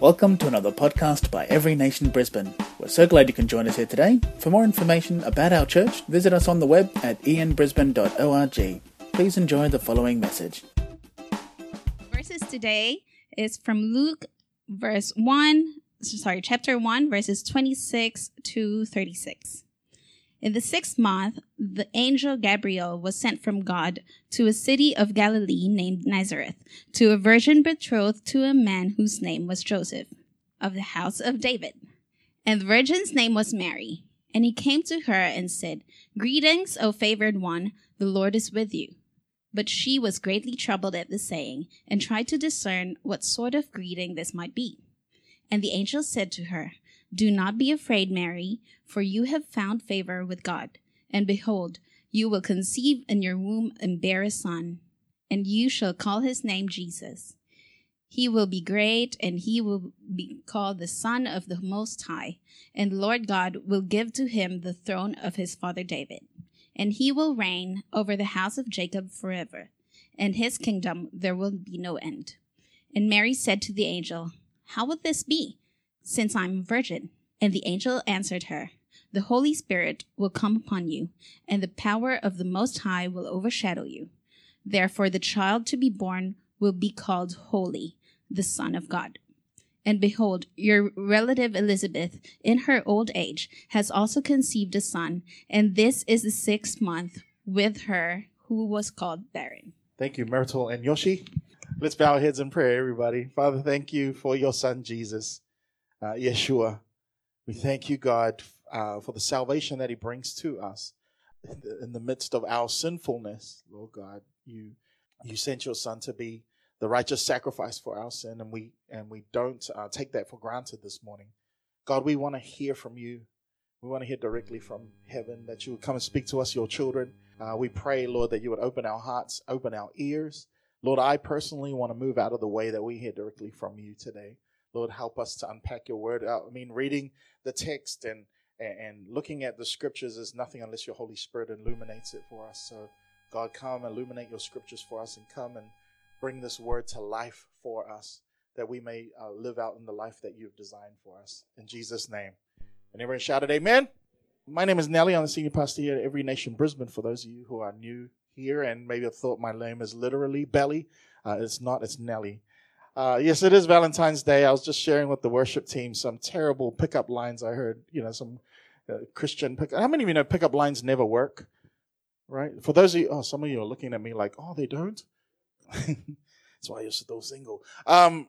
Welcome to another podcast by Every Nation Brisbane. We're so glad you can join us here today. For more information about our church, visit us on the web at ianbrisbane.org. Please enjoy the following message. Verses today is from Luke chapter 1, verses 26 to 36. In the 6th month, the angel Gabriel was sent from God to a city of Galilee named Nazareth, to a virgin betrothed to a man whose name was Joseph, of the house of David. And the virgin's name was Mary. And he came to her and said, "Greetings, O favored one, the Lord is with you." But she was greatly troubled at the saying, and tried to discern what sort of greeting this might be. And the angel said to her, "Do not be afraid, Mary, for you have found favor with God. And behold, you will conceive in your womb and bear a son, and you shall call his name Jesus. He will be great, and he will be called the Son of the Most High. And the Lord God will give to him the throne of his father David. And he will reign over the house of Jacob forever, and his kingdom there will be no end." And Mary said to the angel, "How will this be, since I am a virgin?" And the angel answered her, "The Holy Spirit will come upon you, and the power of the Most High will overshadow you. Therefore the child to be born will be called Holy, the Son of God. And behold, your relative Elizabeth, in her old age, has also conceived a son, and this is the 6th month with her who was called barren." Thank you, Myrtle and Yoshi. Let's bow our heads in prayer, everybody. Father, thank you for your son, Jesus, Yeshua. We thank you, God, for the salvation that he brings to us. In the midst of our sinfulness, Lord God, you sent your son to be the righteous sacrifice for our sin, and we don't take that for granted this morning. God, we want to hear from you. We want to hear directly from heaven, that you would come and speak to us, your children. We pray, Lord, that you would open our hearts, open our ears. Lord, I personally want to move out of the way that we hear directly from you today. Lord, help us to unpack your word. Reading the text and looking at the scriptures is nothing unless your Holy Spirit illuminates it for us. So, God, come illuminate your scriptures for us and come and bring this word to life for us, that we may live out in the life that you've designed for us. In Jesus' name. And everyone shouted amen. My name is Nelly. I'm the senior pastor here at Every Nation Brisbane. For those of you who are new here and maybe have thought my name is literally Belly, it's not, it's Nelly. Yes, it is Valentine's Day. I was just sharing with the worship team some terrible pickup lines I heard, some Christian pickup. How many of you know pickup lines never work? Right? For those of you, some of you are looking at me like, oh, they don't? That's why you're still single. Yeah,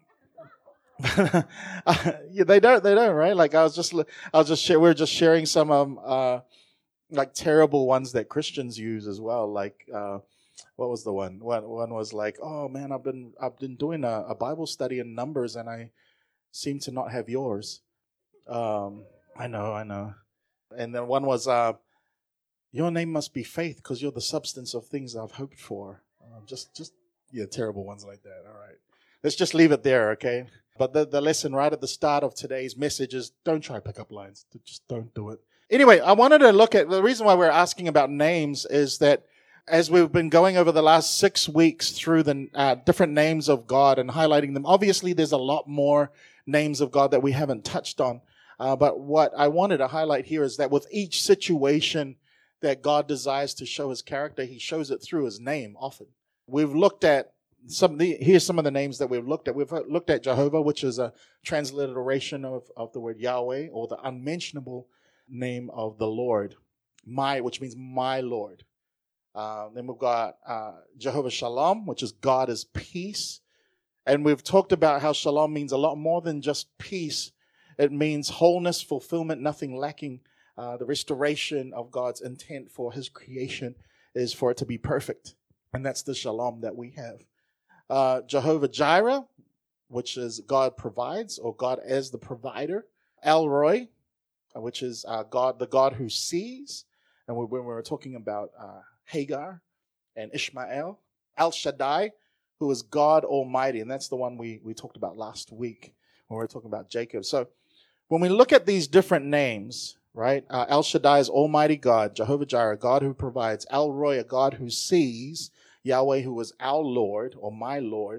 they don't, right? Like we were just sharing some like terrible ones that Christians use as well. Like what was the one? One was like, "Oh man, I've been doing a Bible study in Numbers, and I seem to not have yours." I know. And then one was, "Your name must be Faith, because you're the substance of things I've hoped for." Yeah, terrible ones like that. All right. Let's just leave it there, okay? But the lesson right at the start of today's message is don't try pickup lines. Just don't do it. Anyway, I wanted to look at the reason why we're asking about names is that as we've been going over the last 6 weeks through the different names of God and highlighting them, obviously there's a lot more names of God that we haven't touched on. But what I wanted to highlight here is that with each situation that God desires to show his character, he shows it through his name often. We've looked at here's some of the names that we've looked at. We've looked at Jehovah, which is a transliteration of the word Yahweh, or the unmentionable name of the Lord, which means my Lord. Then we've got Jehovah Shalom, which is God is peace. And we've talked about how Shalom means a lot more than just peace. It means wholeness, fulfillment, nothing lacking. The restoration of God's intent for his creation is for it to be perfect. And that's the Shalom that we have. Jehovah Jireh, which is God provides, or God as the provider. El Roi, which is God, the God who sees. And when we were talking about Hagar and Ishmael. El Shaddai, who is God Almighty. And that's the one we talked about last week when we were talking about Jacob. So when we look at these different names, right? El Shaddai is Almighty God. Jehovah Jireh, God who provides. El Roi, a God who sees. Yahweh, who is our Lord, or my Lord.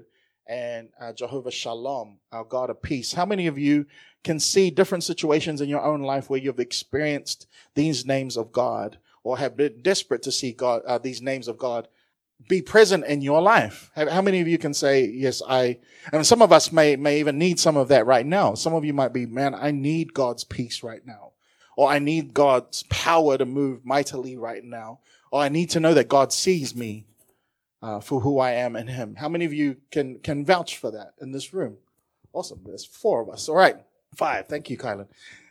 and Jehovah Shalom, our God of peace. How many of you can see different situations in your own life where you've experienced these names of God, or have been desperate to see God, these names of God be present in your life? How many of you can say, yes, and some of us may even need some of that right now. Some of you might be, man, I need God's peace right now. Or I need God's power to move mightily right now. Or I need to know that God sees me for who I am in him. How many of you can vouch for that in this room? Awesome. There's 4 of us. All right. 5. Thank you, Kylan.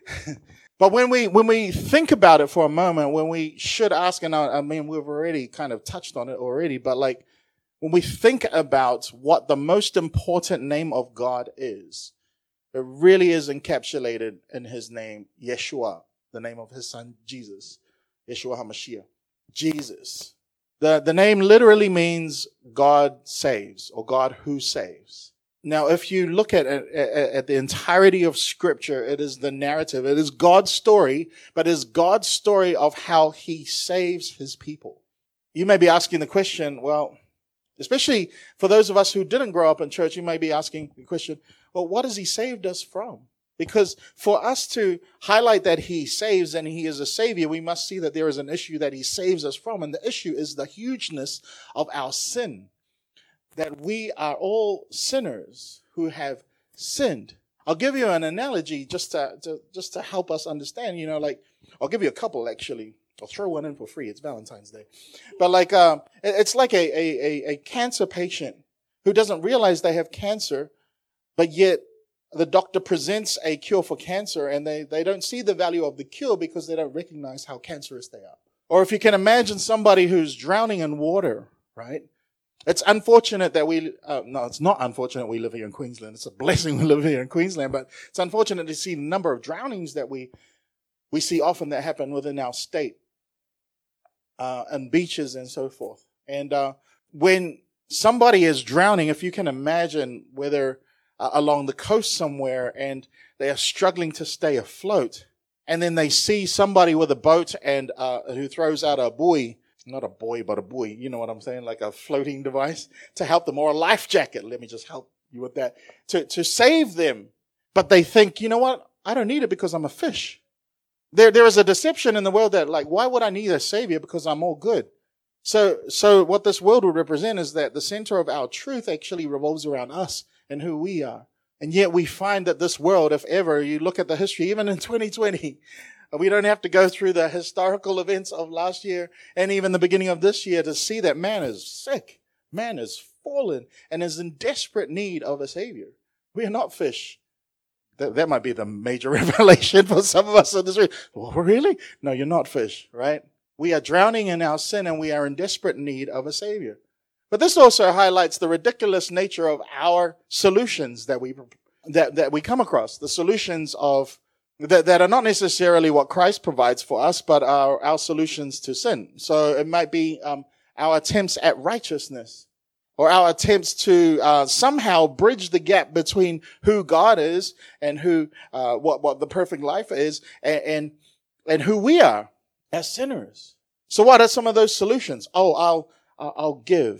But when we think about it for a moment, when we should ask, and I mean, we've already kind of touched on it already, but like when we think about what the most important name of God is, it really is encapsulated in his name, Yeshua, the name of his son, Jesus, Yeshua HaMashiach, Jesus. The name literally means God saves, or God who saves. Now, if you look at the entirety of Scripture, it is the narrative. It is God's story, but it is God's story of how he saves his people. You may be asking the question, well, especially for those of us who didn't grow up in church, you may be asking the question, well, what has he saved us from? Because for us to highlight that he saves and he is a savior, we must see that there is an issue that he saves us from. And the issue is the hugeness of our sin. That we are all sinners who have sinned. I'll give you an analogy just to help us understand. You know, like I'll give you a couple actually. I'll throw one in for free. It's Valentine's Day, but like it's like a cancer patient who doesn't realize they have cancer, but yet the doctor presents a cure for cancer, and they don't see the value of the cure because they don't recognize how cancerous they are. Or if you can imagine somebody who's drowning in water, right? It's unfortunate that it's not unfortunate we live here in Queensland. It's a blessing we live here in Queensland, but it's unfortunate to see the number of drownings that we see often that happen within our state, and beaches and so forth. And when somebody is drowning, if you can imagine whether along the coast somewhere and they are struggling to stay afloat, and then they see somebody with a boat and who throws out a buoy. Not a buoy, but a buoy. You know what I'm saying? Like a floating device to help them, or a life jacket. Let me just help you with that. To save them. But they think, you know what? I don't need it because I'm a fish. There is a deception in the world that, like, why would I need a savior because I'm all good? So what this world would represent is that the center of our truth actually revolves around us and who we are. And yet we find that this world, if ever, you look at the history, even in 2020, we don't have to go through the historical events of last year and even the beginning of this year to see that man is sick, man is fallen, and is in desperate need of a savior. We are not fish. That might be the major revelation for some of us in this room. Well, really? No, you're not fish, right? We are drowning in our sin and we are in desperate need of a savior. But this also highlights the ridiculous nature of our solutions that we come across, the solutions of that are not necessarily what Christ provides for us, but are our solutions to sin. So it might be our attempts at righteousness, or our attempts to somehow bridge the gap between who God is and who what the perfect life is, and who we are as sinners. So what are some of those solutions? Oh, I'll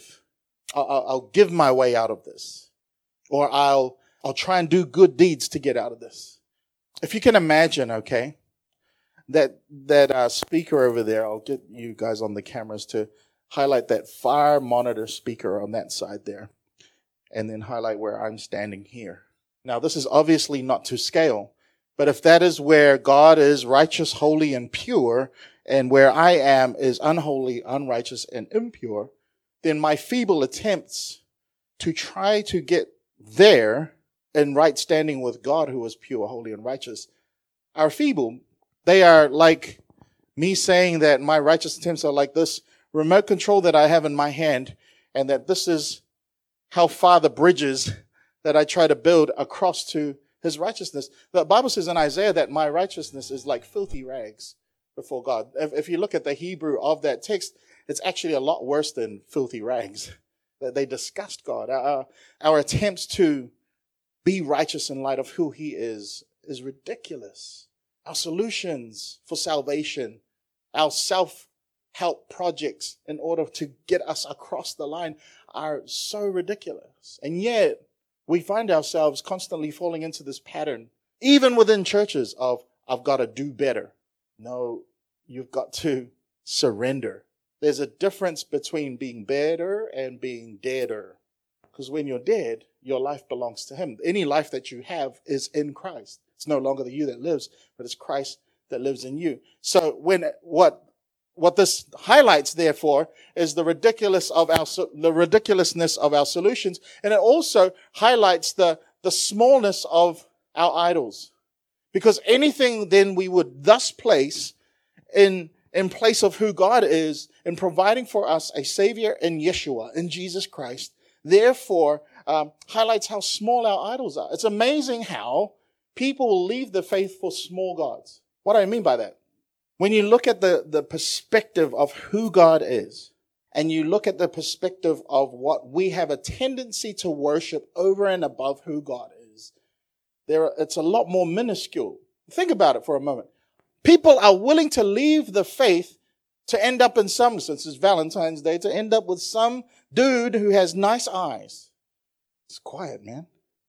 give my way out of this, or I'll try and do good deeds to get out of this. If you can imagine, okay, that speaker over there, I'll get you guys on the cameras to highlight that fire monitor speaker on that side there, and then highlight where I'm standing here. Now, this is obviously not to scale, but if that is where God is righteous, holy, and pure, and where I am is unholy, unrighteous, and impure, then my feeble attempts to try to get there in right standing with God, who is pure, holy, and righteous, are feeble. They are like me saying that my righteous attempts are like this remote control that I have in my hand, and that this is how far the bridges that I try to build across to his righteousness. The Bible says in Isaiah that my righteousness is like filthy rags before God. If you look at the Hebrew of that text, it's actually a lot worse than filthy rags. That they disgust God. Our attempts to be righteous in light of who he is ridiculous. Our solutions for salvation, our self-help projects in order to get us across the line are so ridiculous. And yet, we find ourselves constantly falling into this pattern, even within churches, of, I've got to do better. No, you've got to surrender. There's a difference between being better and being deader. Because when you're dead, your life belongs to Him. Any life that you have is in Christ. It's no longer the you that lives, but it's Christ that lives in you. So what this highlights, therefore, is the ridiculousness of our solutions, and it also highlights the smallness of our idols. Because anything then we would thus place in place of who God is in providing for us a Savior in Yeshua, in Jesus Christ, therefore highlights how small our idols are. It's amazing how people will leave the faith for small gods. What do I mean by that? When you look at the perspective of who God is, and you look at the perspective of what we have a tendency to worship over and above who God is, it's a lot more minuscule. Think about it for a moment. People are willing to leave the faith to end up in some, since it's Valentine's Day, to end up with some dude who has nice eyes. It's quiet, man.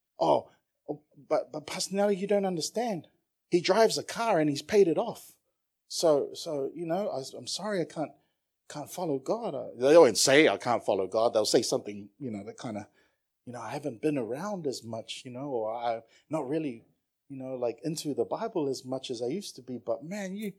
But Pastor Nelly, you don't understand. He drives a car and he's paid it off. So I'm sorry I can't follow God. They won't say I can't follow God. They'll say something, that kind of, I haven't been around as much, or I'm not really, like into the Bible as much as I used to be. But man, you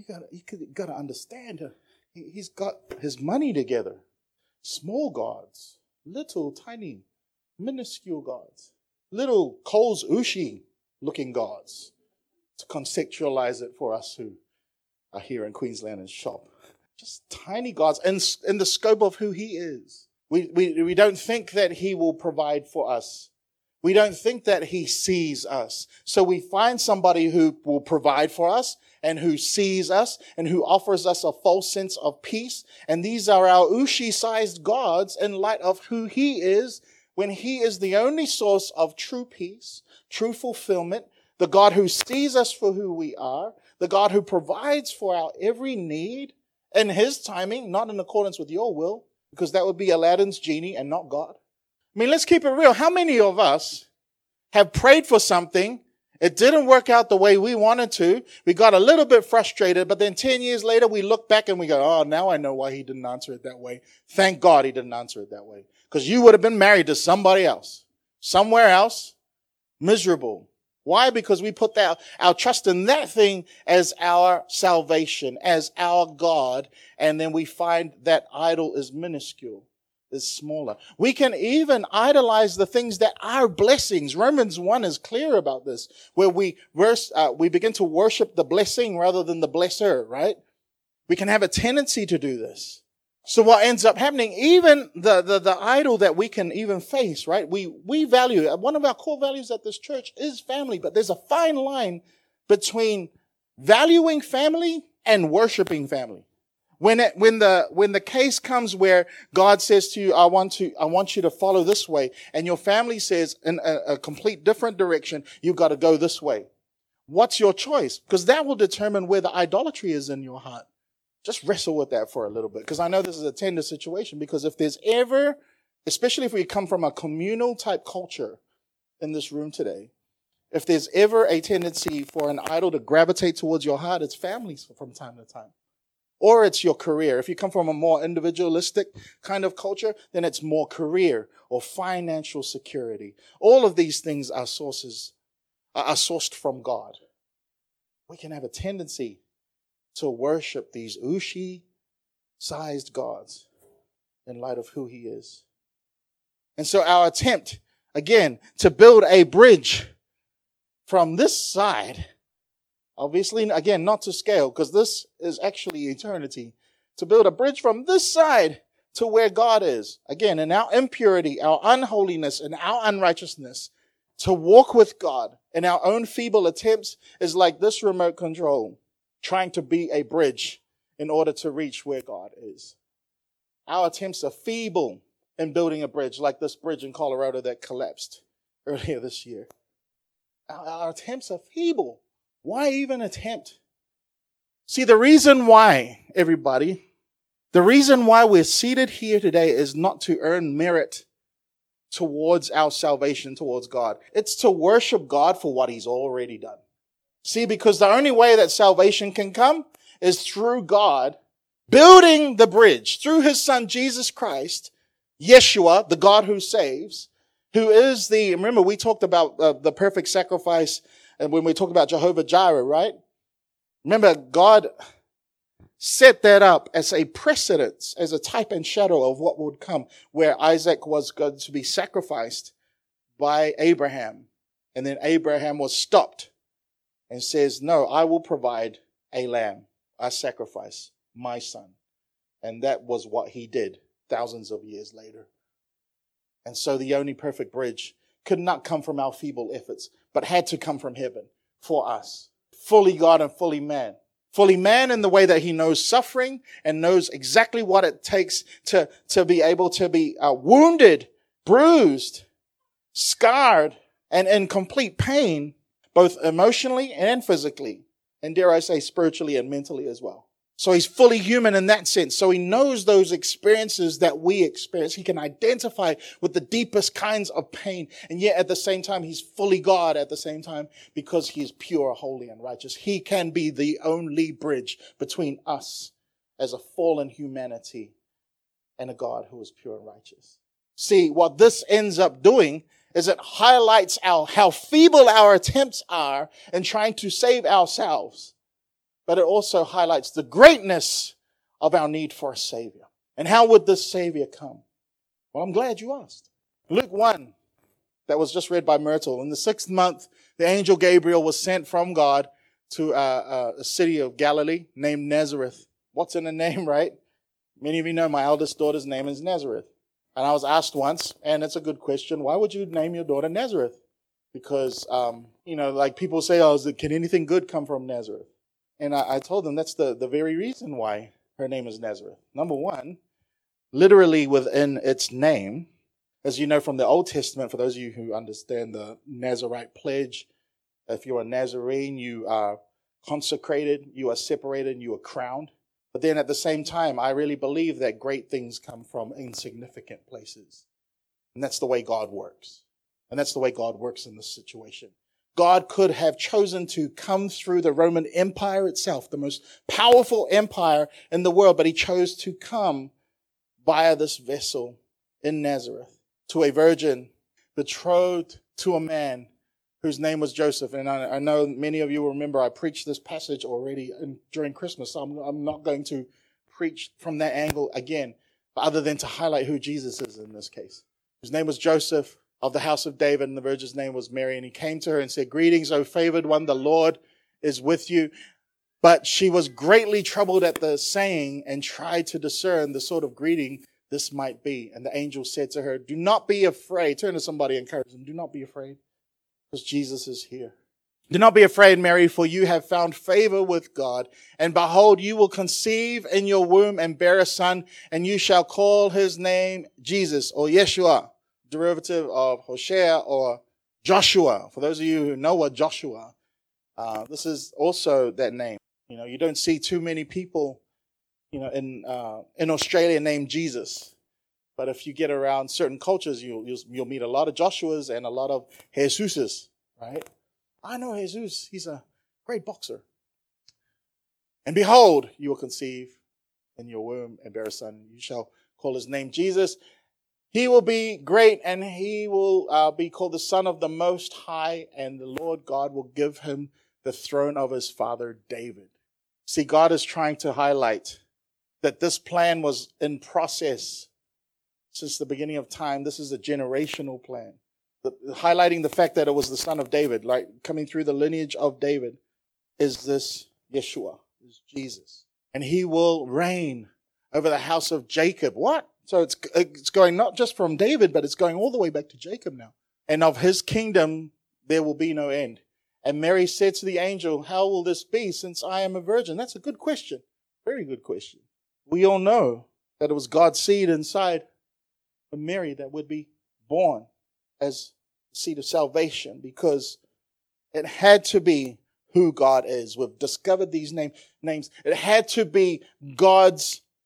gotta understand. He's got his money together. Small gods, little tiny, minuscule gods, little Coles Ushi looking gods, to contextualize it for us who are here in Queensland and shop. Just tiny gods in the scope of who He is. We don't think that He will provide for us. We don't think that He sees us. So we find somebody who will provide for us and who sees us and who offers us a false sense of peace. And these are our Ushi-sized gods in light of who He is, when He is the only source of true peace, true fulfillment, the God who sees us for who we are, the God who provides for our every need in His timing, not in accordance with your will, because that would be Aladdin's genie and not God. I mean, let's keep it real. How many of us have prayed for something, it didn't work out the way we wanted to, we got a little bit frustrated, but then 10 years later we look back and we go, oh, now I know why He didn't answer it that way. Thank God He didn't answer it that way. Because you would have been married to somebody else, somewhere else, miserable. Why? Because we put our trust in that thing as our salvation, as our God, and then we find that idol is minuscule, is smaller. We can even idolize the things that are blessings. Romans 1 is clear about this, where we begin to worship the blessing rather than the blesser, right? We can have a tendency to do this. So what ends up happening, even the idol that we can even face, right? We value, one of our core values at this church is family, but there's a fine line between valuing family and worshiping family. When the case comes where God says to you, I want you to follow this way, and your family says in a complete different direction, you've got to go this way. What's your choice? Because that will determine where the idolatry is in your heart. Just wrestle with that for a little bit, because I know this is a tender situation, because if there's ever, especially if we come from a communal type culture in this room today, if there's ever a tendency for an idol to gravitate towards your heart, it's families from time to time. Or it's your career. If you come from a more individualistic kind of culture, then it's more career or financial security. All of these things are sourced from God. We can have a tendency to worship these Ushi-sized gods in light of who He is. And so our attempt, again, to build a bridge from this side, obviously, again, not to scale, because this is actually eternity, to build a bridge from this side to where God is, again, in our impurity, our unholiness, and our unrighteousness, to walk with God in our own feeble attempts is like this remote control, trying to be a bridge in order to reach where God is. Our attempts are feeble in building a bridge, like this bridge in Colorado that collapsed earlier this year. Our attempts are feeble. Why even attempt? See, the reason why, everybody, The reason why we're seated here today is not to earn merit towards our salvation towards God. It's to worship God for what He's already done. See, because the only way that salvation can come is through God building the bridge through His Son, Jesus Christ, Yeshua, the God who saves, who is remember we talked about the perfect sacrifice and when we talked about Jehovah Jireh, right? Remember, God set that up as a precedence, as a type and shadow of what would come, where Isaac was going to be sacrificed by Abraham. And then Abraham was stopped and says, no, I will provide a lamb, a sacrifice, my son. And that was what he did thousands of years later. And so the only perfect bridge could not come from our feeble efforts, but had to come from heaven for us. Fully God and fully man. Fully man in the way that he knows suffering and knows exactly what it takes to be able to be wounded, bruised, scarred, and in complete pain, both emotionally and physically, and dare I say spiritually and mentally as well. So he's fully human in that sense. So he knows those experiences that we experience. He can identify with the deepest kinds of pain. And yet at the same time, he's fully God at the same time because he is pure, holy, and righteous. He can be the only bridge between us as a fallen humanity and a God who is pure and righteous. See, what this ends up doing is it highlights how feeble our attempts are in trying to save ourselves. But it also highlights the greatness of our need for a Savior. And how would this Savior come? Well, I'm glad you asked. Luke 1, that was just read by Myrtle. In the 6th month, the angel Gabriel was sent from God to a city of Galilee named Nazareth. What's in a name, right? Many of you know my eldest daughter's name is Nazareth. And I was asked once, and it's a good question, why would you name your daughter Nazareth? Because, like people say, can anything good come from Nazareth? And I told them that's the very reason why her name is Nazareth. Number one, literally within its name, as you know from the Old Testament, for those of you who understand the Nazirite pledge, if you're a Nazarene, you are consecrated, you are separated, and you are crowned. But then at the same time, I really believe that great things come from insignificant places. And that's the way God works. And that's the way God works in this situation. God could have chosen to come through the Roman Empire itself, the most powerful empire in the world, but he chose to come via this vessel in Nazareth to a virgin betrothed to a man whose name was Joseph. And I know many of you will remember I preached this passage already during Christmas, so I'm not going to preach from that angle again, other than to highlight who Jesus is in this case. His name was Joseph, of the house of David, and the virgin's name was Mary. And he came to her and said, "Greetings, O favored one, the Lord is with you." But she was greatly troubled at the saying and tried to discern the sort of greeting this might be. And the angel said to her, "Do not be afraid." Turn to somebody and encourage them. Do not be afraid, because Jesus is here. "Do not be afraid, Mary, for you have found favor with God. And behold, you will conceive in your womb and bear a son, and you shall call his name Jesus," or Yeshua, derivative of Hosea or Joshua. For those of you who know what Joshua, this is also that name. You don't see too many people, in Australia named Jesus. But if you get around certain cultures, you'll meet a lot of Joshuas and a lot of Jesuses, right? I know Jesus. He's a great boxer. "And behold, you will conceive in your womb and bear a son. You shall call his name Jesus. He will be great, and he will be called the Son of the Most High, and the Lord God will give him the throne of his father David." See, God is trying to highlight that this plan was in process since the beginning of time. This is a generational plan. Highlighting the fact that it was the son of David, like coming through the lineage of David, is this Yeshua, is Jesus. And he will reign over the house of Jacob. What? So it's going not just from David, but it's going all the way back to Jacob now. "And of his kingdom there will be no end." And Mary said to the angel, "How will this be since I am a virgin?" That's a good question. Very good question. We all know that it was God's seed inside of Mary that would be born as the seed of salvation, because it had to be who God is. We've discovered these names. It had to be God's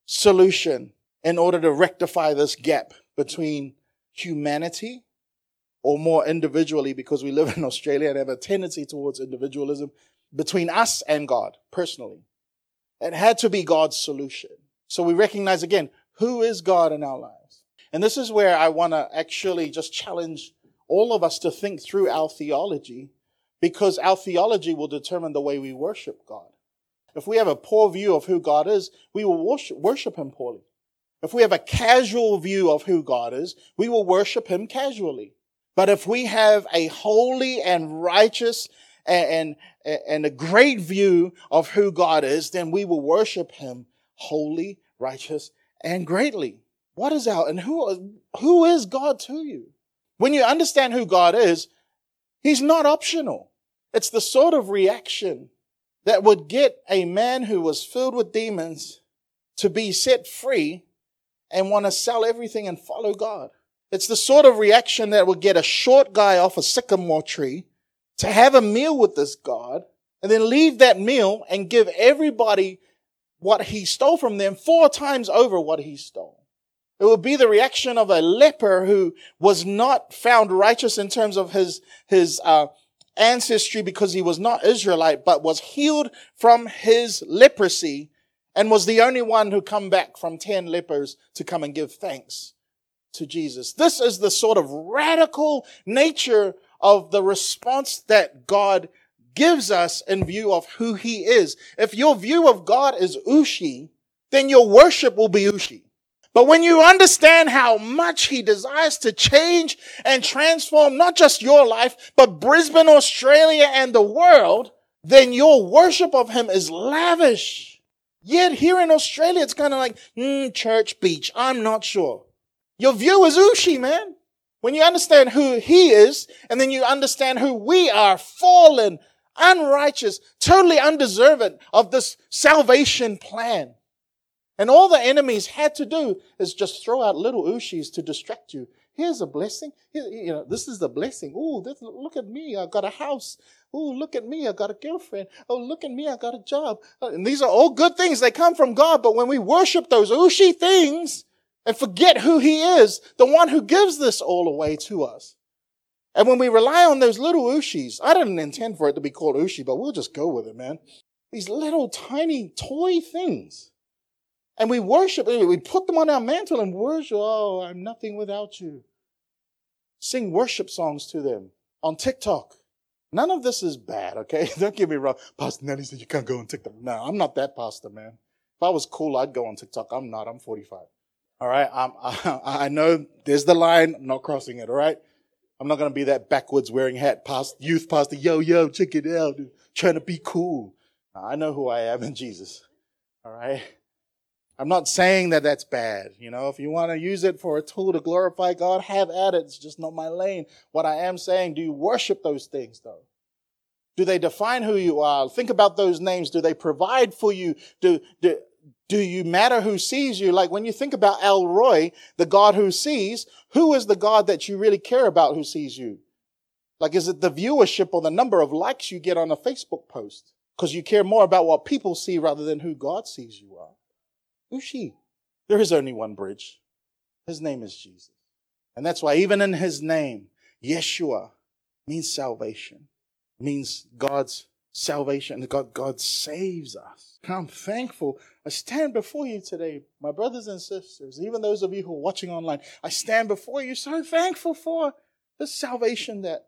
solution in order to rectify this gap between humanity, or more individually, because we live in Australia and have a tendency towards individualism, between us and God personally. It had to be God's solution. So we recognize again, who is God in our lives? And this is where I want to actually just challenge all of us to think through our theology, because our theology will determine the way we worship God. If we have a poor view of who God is, we will worship Him poorly. If we have a casual view of who God is, we will worship Him casually. But if we have a holy and righteous and a great view of who God is, then we will worship Him holy, righteous, and greatly. What is out? And who is God to you? When you understand who God is, He's not optional. It's the sort of reaction that would get a man who was filled with demons to be set free and want to sell everything and follow God. It's the sort of reaction that would get a short guy off a sycamore tree to have a meal with this God and then leave that meal and give everybody what he stole from them 4 times over what he stole. It would be the reaction of a leper who was not found righteous in terms of his ancestry because he was not Israelite, but was healed from his leprosy and was the only one who come back from 10 lepers to come and give thanks to Jesus. This is the sort of radical nature of the response that God gives us in view of who He is. If your view of God is Ushi, then your worship will be Ushi. But when you understand how much He desires to change and transform not just your life, but Brisbane, Australia, and the world, then your worship of Him is lavish. Yet here in Australia, it's kind of like, church, beach, I'm not sure. Your view is Ushi, man. When you understand who He is, and then you understand who we are, fallen, unrighteous, totally undeserving of this salvation plan. And all the enemies had to do is just throw out little Ushis to distract you. Here's a blessing. This is the blessing. Oh, look at me. I got a house. Oh, look at me. I got a girlfriend. Oh, look at me. I got a job. And these are all good things. They come from God. But when we worship those Ushi things and forget who He is, the one who gives this all away to us. And when we rely on those little Ushis, I didn't intend for it to be called Ushi, but we'll just go with it, man. These little tiny toy things. And we worship, we put them on our mantle and worship. Oh, I'm nothing without you. Sing worship songs to them on TikTok. None of this is bad, okay? Don't get me wrong. Pastor Nelly said you can't go on TikTok. No, I'm not that pastor, man. If I was cool, I'd go on TikTok. I'm not. I'm 45. All right? I know there's the line. I'm not crossing it, all right? I'm not going to be that backwards wearing hat youth pastor. Yo, check it out. Trying to be cool. I know who I am in Jesus. All right? I'm not saying that that's bad. If you want to use it for a tool to glorify God, have at it. It's just not my lane. What I am saying, do you worship those things, though? Do they define who you are? Think about those names. Do they provide for you? Do you matter who sees you? Like when you think about El Roy, the God who sees, who is the God that you really care about who sees you? Like, is it the viewership or the number of likes you get on a Facebook post? Because you care more about what people see rather than who God sees you are. Ushi. There is only one bridge. His name is Jesus. And that's why even in His name, Yeshua means salvation. Means God's salvation. God saves us. And I'm thankful. I stand before you today, my brothers and sisters, even those of you who are watching online. I stand before you so thankful for the salvation that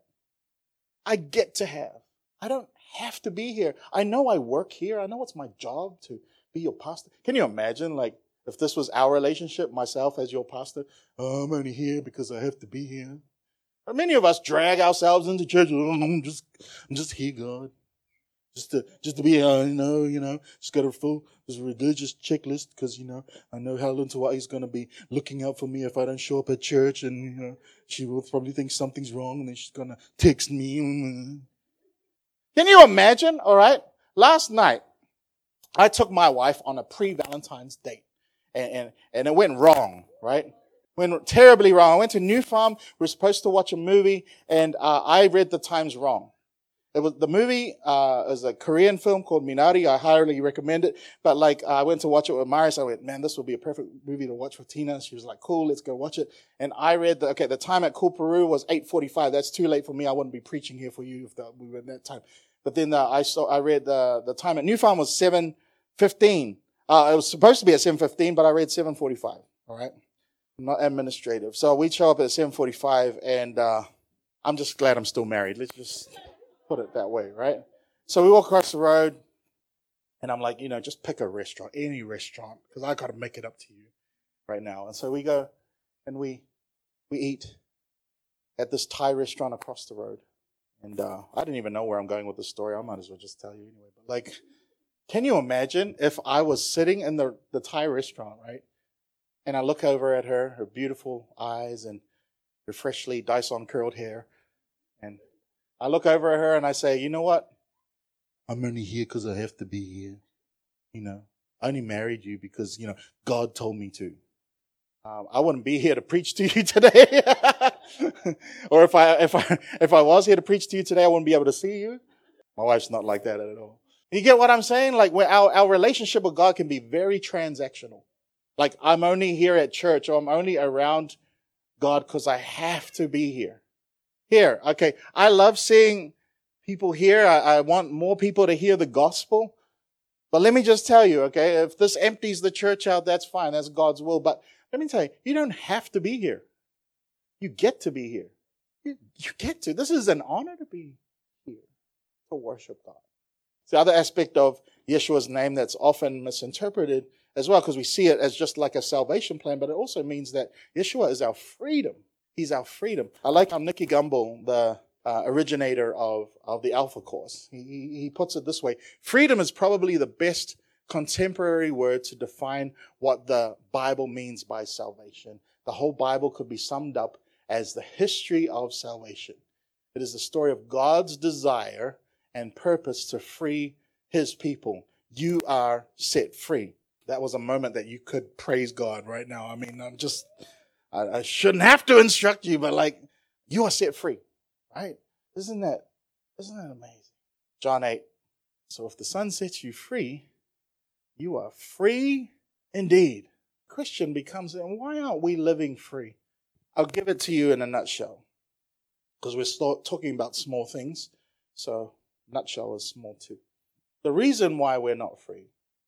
I get to have. I don't have to be here. I know I work here. I know it's my job to be your pastor. Can you imagine, if this was our relationship, myself as your pastor? Oh, I'm only here because I have to be here. Or many of us drag ourselves into church. Oh, I'm just here, God. Just to be, just got to fill this religious checklist because, I know Helen Tawai is going to be looking out for me if I don't show up at church, and, she will probably think something's wrong, and then she's going to text me. Can you imagine? All right. Last night, I took my wife on a pre-Valentine's date, and it went wrong, right? Went terribly wrong. I went to New Farm. We were supposed to watch a movie, and I read the times wrong. The movie is a Korean film called Minari. I highly recommend it. But like, I went to watch it with Maris. I went, man, this would be a perfect movie to watch with Tina. She was like, cool, let's go watch it. And I read the time at Cool Peru was 8:45. That's too late for me. I wouldn't be preaching here for you if we were at that time. But then I read the time at New Farm was 7:15. It was supposed to be at 7:15, but I read 7:45. All right. I'm not administrative. So we show up at 7:45, and I'm just glad I'm still married. Let's just put it that way, right? So we walk across the road, and I'm like, just pick a restaurant, any restaurant, because I got to make it up to you right now. And so we go, and we eat at this Thai restaurant across the road. And I didn't even know where I'm going with the story. I might as well just tell you anyway. But like, can you imagine if I was sitting in the Thai restaurant, right? And I look over at her beautiful eyes and her freshly Dyson curled hair, and I look over at her and I say, you know what? I'm only here because I have to be here. I only married you because, God told me to. I wouldn't be here to preach to you today. Or if I was here to preach to you today, I wouldn't be able to see you. My wife's not like that at all. You get what I'm saying? Like, when our relationship with God can be very transactional. Like, I'm only here at church, or I'm only around God because I have to be here. Here, okay. I love seeing people here. I want more people to hear the gospel. But let me just tell you, okay, if this empties the church out, that's fine. That's God's will. But let me tell you, you don't have to be here. You get to be here. You get to. This is an honor to be here, to worship God. It's the other aspect of Yeshua's name that's often misinterpreted as well, because we see it as just like a salvation plan, but it also means that Yeshua is our freedom. He's our freedom. I like how Nicky Gumbel, the originator of the Alpha Course, he puts it this way. Freedom is probably the best contemporary word to define what the Bible means by salvation. The whole Bible could be summed up as the history of salvation. It is the story of God's desire and purpose to free his people. You are set free. That was a moment that you could praise God right now. I mean, I shouldn't have to instruct you, but like, you are set free, right? Isn't that amazing? John 8. So if the Son sets you free, you are free indeed. Christian becomes, and why aren't we living free? I'll give it to you in a nutshell, because we're talking about small things. So nutshell is small too. The reason why we're not free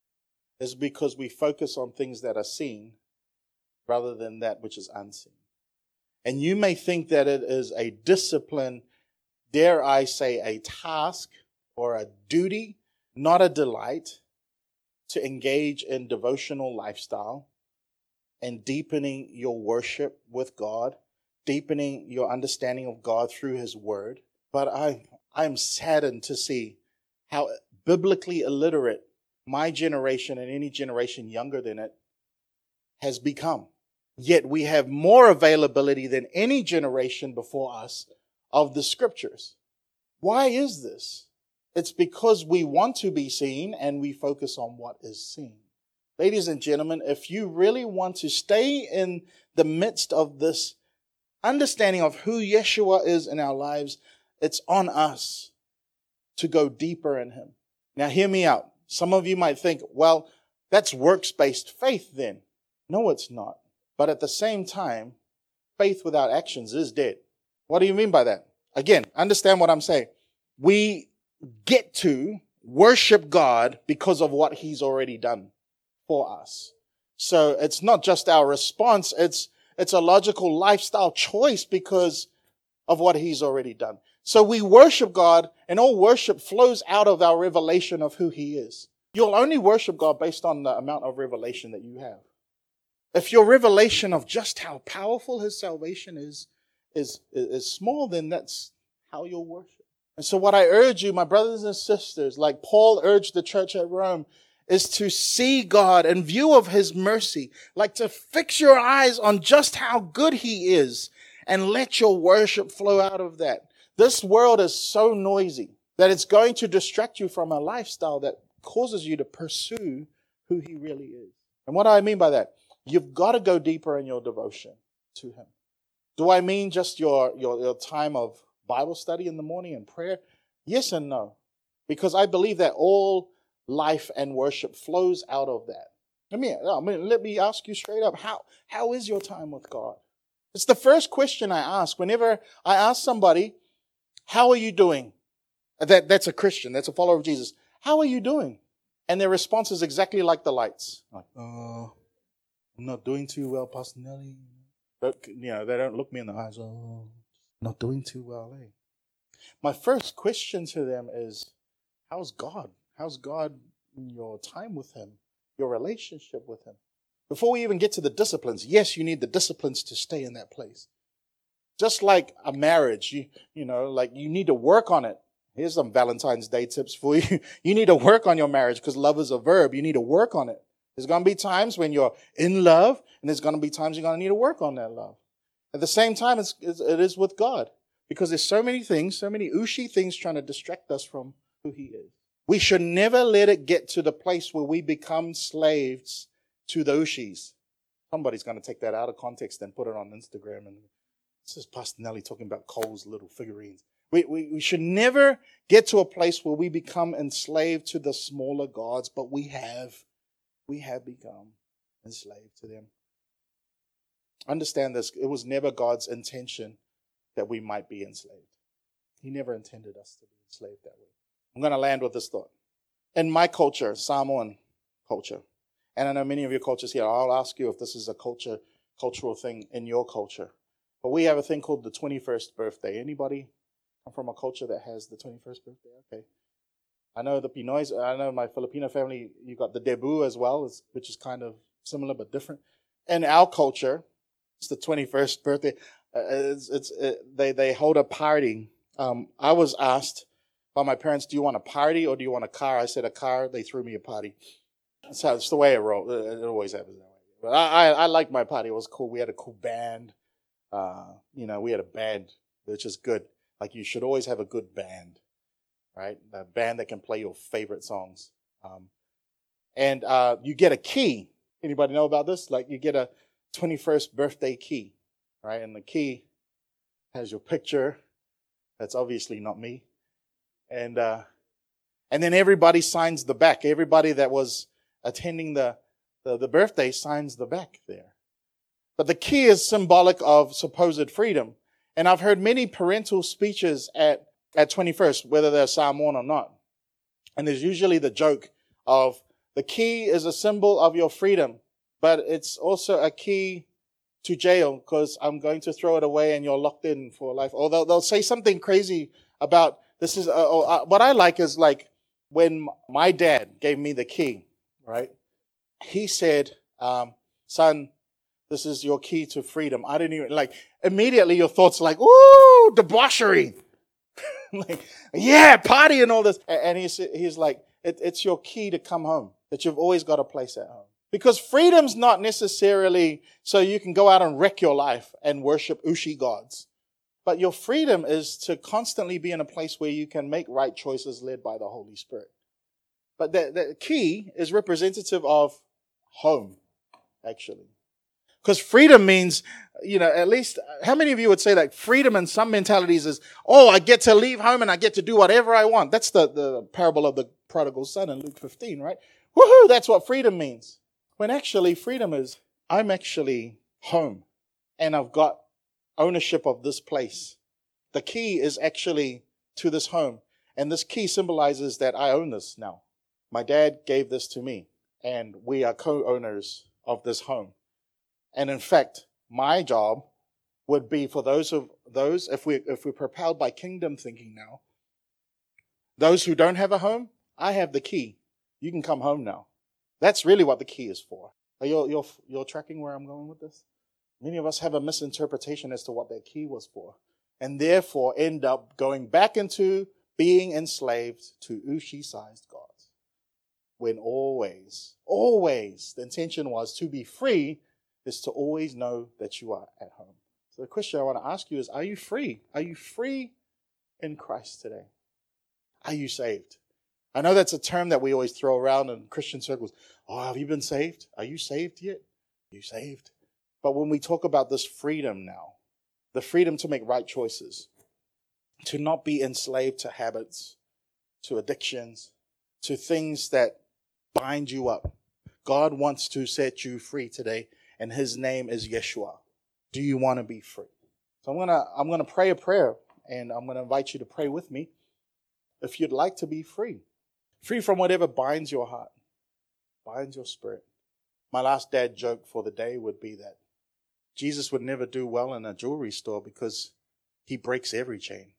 is because we focus on things that are seen rather than that which is unseen. And you may think that it is a discipline, dare I say a task or a duty, not a delight, to engage in devotional lifestyle and deepening your worship with God, deepening your understanding of God through his word. But I'm saddened to see how biblically illiterate my generation and any generation younger than it has become. Yet we have more availability than any generation before us of the scriptures. Why is this? It's because we want to be seen and we focus on what is seen. Ladies and gentlemen, if you really want to stay in the midst of this understanding of who Yeshua is in our lives, it's on us to go deeper in him. Now, hear me out. Some of you might think, well, that's works-based faith then. No, it's not. But at the same time, faith without actions is dead. What do you mean by that? Again, understand what I'm saying. We get to worship God because of what he's already done for us. So it's not just our response, it's a logical lifestyle choice because of what he's already done. So we worship God, and all worship flows out of our revelation of who he is. You'll only worship God based on the amount of revelation that you have. If your revelation of just how powerful his salvation is small, then that's how you'll worship. And so what I urge you, my brothers and sisters, like Paul urged the church at Rome, is to see God in view of his mercy, like to fix your eyes on just how good he is and let your worship flow out of that. This world is so noisy that it's going to distract you from a lifestyle that causes you to pursue who he really is. And what do I mean by that? You've got to go deeper in your devotion to him. Do I mean just your time of Bible study in the morning and prayer? Yes and no. Because I believe that all life and worship flows out of that. Let me ask you straight up, how is your time with God? It's the first question I ask. Whenever I ask somebody, how are you doing? That's a Christian, that's a follower of Jesus. How are you doing? And their response is exactly like the lights. Like, I'm not doing too well, Pastor Nelly. They don't look me in the eyes. Oh, not doing too well, eh? My first question to them is, how's God? How's God in your time with Him, your relationship with Him? Before we even get to the disciplines, yes, you need the disciplines to stay in that place. Just like a marriage, you need to work on it. Here's some Valentine's Day tips for you. You need to work on your marriage because love is a verb. You need to work on it. There's going to be times when you're in love, and there's going to be times you're going to need to work on that love. At the same time, it is with God, because there's so many ooshy things trying to distract us from who He is. We should never let it get to the place where we become slaves to the ooshies. Somebody's going to take that out of context and put it on Instagram. And this is Pastor Nelly talking about Cole's little figurines. We should never get to a place where we become enslaved to the smaller gods, but we have become enslaved to them. Understand this, it was never God's intention that we might be enslaved. He never intended us to be enslaved that way. I'm going to land with this thought. In my culture, Samoan culture, and I know many of your cultures here, I'll ask you if this is a cultural thing in your culture. But we have a thing called the 21st birthday. Anybody come from a culture that has the 21st birthday? Okay. I know the Pinoys, I know my Filipino family, you got the Debu as well, which is kind of similar but different. In our culture, it's the 21st birthday. They hold a party. I was asked by my parents, do you want a party or do you want a car? I said a car. They threw me a party. So it's the way it rolls. It always happens that way. But I liked my party. It was cool. We had a cool band. We had a band, which is good. Like, you should always have a good band, right? A band that can play your favorite songs. And you get a key. Anybody know about this? Like, you get a 21st birthday key, right? And the key has your picture. That's obviously not me. And then everybody signs the back. Everybody that was attending the birthday signs the back there. But the key is symbolic of supposed freedom. And I've heard many parental speeches at 21st, whether they're Samoan or not. And there's usually the joke of the key is a symbol of your freedom, but it's also a key to jail because I'm going to throw it away and you're locked in for life. Or they'll say something crazy about this is what I like is like when my dad gave me the key, right? He said, son, this is your key to freedom. I didn't even immediately your thoughts like, ooh, debauchery. Like, yeah, party and all this. And he's like, it's your key to come home, that you've always got a place at home. Because freedom's not necessarily so you can go out and wreck your life and worship Ushi gods. But your freedom is to constantly be in a place where you can make right choices led by the Holy Spirit. But the key is representative of home, actually. Because freedom means, at least, how many of you would say that freedom in some mentalities is, I get to leave home and I get to do whatever I want. That's the parable of the prodigal son in Luke 15, right? Woohoo, that's what freedom means. When actually freedom is, I'm actually home and I've got ownership of this place. The key is actually to this home. And this key symbolizes that I own this now. My dad gave this to me and we are co-owners of this home. And in fact, my job would be for those, if we're propelled by kingdom thinking now, those who don't have a home, I have the key. You can come home now. That's really what the key is for. Are you're tracking where I'm going with this? Many of us have a misinterpretation as to what that key was for, and therefore end up going back into being enslaved to Ushi-sized gods. When always, the intention was to be free is to always know that you are at home. So the question I want to ask you is, are you free? Are you free in Christ today? Are you saved? I know that's a term that we always throw around in Christian circles. Have you been saved? Are you saved yet? Are you saved? But when we talk about this freedom now, the freedom to make right choices, to not be enslaved to habits, to addictions, to things that bind you up. God wants to set you free today, and his name is Yeshua. Do you want to be free? So I'm gonna pray a prayer, and I'm gonna invite you to pray with me if you'd like to be free. Free from whatever binds your heart, binds your spirit. My last dad joke for the day would be that Jesus would never do well in a jewelry store because he breaks every chain.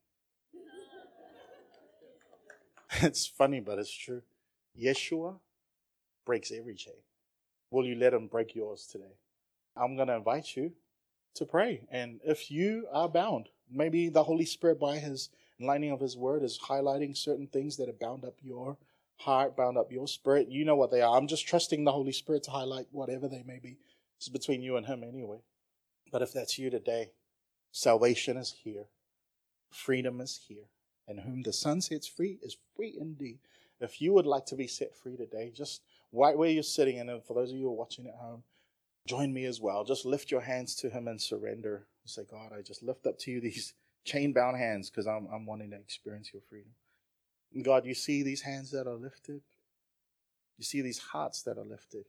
It's funny, but it's true. Yeshua breaks every chain. Will you let him break yours today? I'm going to invite you to pray. And if you are bound, maybe the Holy Spirit by his enlightening of his word is highlighting certain things that have bound up your heart, bound up your spirit. You know what they are. I'm just trusting the Holy Spirit to highlight whatever they may be. It's between you and him anyway. But if that's you today, salvation is here. Freedom is here. And whom the Son sets free is free indeed. If you would like to be set free today, just right where you're sitting, and for those of you who are watching at home, join me as well. Just lift your hands to him and surrender. Say, God, I just lift up to you these chain-bound hands because I'm wanting to experience your freedom. And God, you see these hands that are lifted. You see these hearts that are lifted.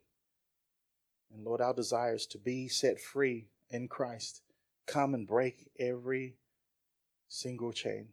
And Lord, our desire is to be set free in Christ. Come and break every single chain.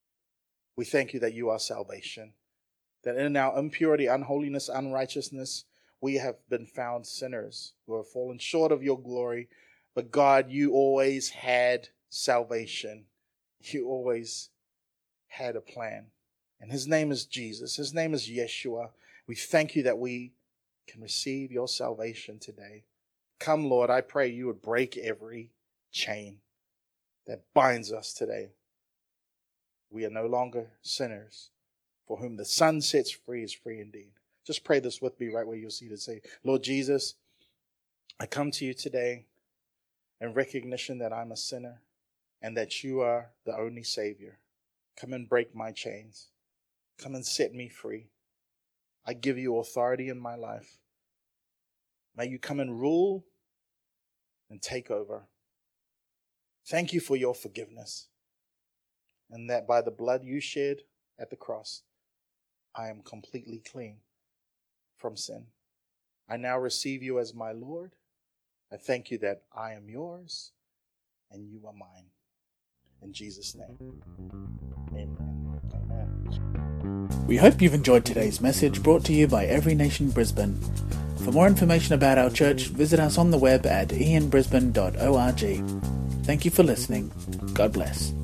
We thank you that you are salvation. That in our impurity, unholiness, unrighteousness, we have been found sinners who have fallen short of your glory. But God, you always had salvation. You always had a plan. And his name is Jesus. His name is Yeshua. We thank you that we can receive your salvation today. Come, Lord, I pray you would break every chain that binds us today. We are no longer sinners. For whom the Son sets free is free indeed. Just pray this with me right where you're seated. Say, Lord Jesus, I come to you today in recognition that I'm a sinner and that you are the only Savior. Come and break my chains. Come and set me free. I give you authority in my life. May you come and rule and take over. Thank you for your forgiveness, and that by the blood you shed at the cross, I am completely clean from sin. I now receive you as my Lord. I thank you that I am yours and you are mine. In Jesus' name, amen. Amen. We hope you've enjoyed today's message brought to you by Every Nation Brisbane. For more information about our church, visit us on the web at ianbrisbane.org. Thank you for listening. God bless.